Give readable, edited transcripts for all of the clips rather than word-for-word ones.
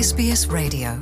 SBS Radio.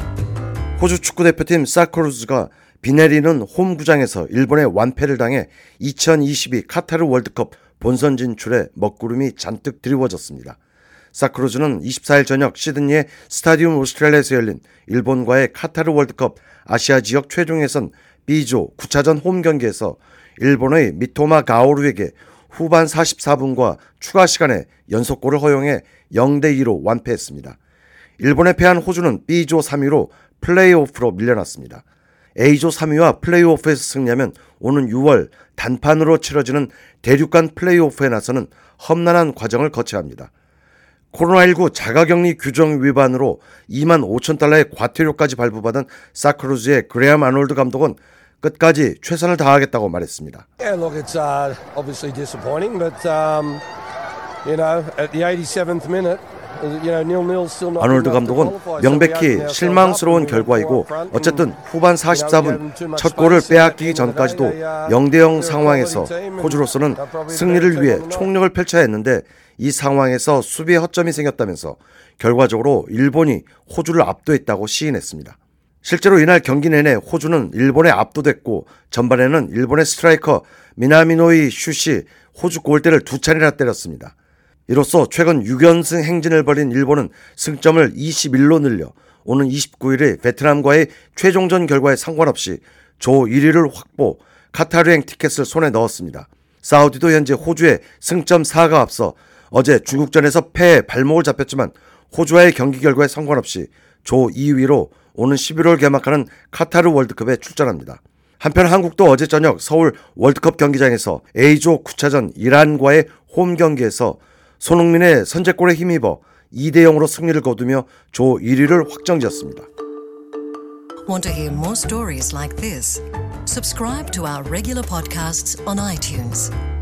호주 축구대표팀 사크루즈가 비 내리는 홈구장에서 일본의 완패를 당해 2022 카타르 월드컵 본선 진출에 먹구름이 잔뜩 드리워졌습니다. 사크루즈는 24일 저녁 시드니의 스타디움 오스트레일리아에서 열린 일본과의 카타르 월드컵 아시아 지역 최종 예선 B조 9차전 홈 경기에서 일본의 미토마 가오루에게 후반 44분과 추가 시간에 연속골을 허용해 0대2로 완패했습니다. 일본에 패한 호주는 B조 3위로 플레이오프로 밀려났습니다. A조 3위와 플레이오프에서 승리하면 오는 6월 단판으로 치러지는 대륙간 플레이오프에 나서는 험난한 과정을 거쳐야 합니다. 코로나19 자가격리 규정 위반으로 2만 5천 달러의 과태료까지 발부받은 사크루즈의 그레엄 아놀드 감독은 끝까지 최선을 다하겠다고 말했습니다. Yeah, look, it's obviously disappointing, but at the 87th minute, nil-nil still not. 아놀드 감독은 명백히 실망스러운 결과이고 어쨌든 후반 44분 첫 골을 빼앗기기 전까지도 0대0 상황에서 호주로서는 승리를 위해 총력을 펼쳐야 했는데 이 상황에서 수비에 허점이 생겼다면서 결과적으로 일본이 호주를 압도했다고 시인했습니다. 실제로 이날 경기 내내 호주는 일본에 압도됐고 전반에는 일본의 스트라이커 미나미노이 슛이 호주 골대를 2차례나 때렸습니다. 이로써 최근 6연승 행진을 벌인 일본은 승점을 21로 늘려 오는 29일의 베트남과의 최종전 결과에 상관없이 조 1위를 확보, 카타르행 티켓을 손에 넣었습니다. 사우디도 현재 호주의 승점 4가 앞서 어제 중국전에서 패에 발목을 잡혔지만 호주와의 경기 결과에 상관없이 조 2위로 오는 11월 개막하는 카타르 월드컵에 출전합니다. 한편 한국도 어제 저녁 서울 월드컵 경기장에서 A조 9차전 이란과의 홈 경기에서 손흥민의 선제골에 힘입어 2대0으로 승리를 거두며 조 1위를 확정지었습니다. Want to hear more stories like this? Subscribe to our regular podcasts on iTunes.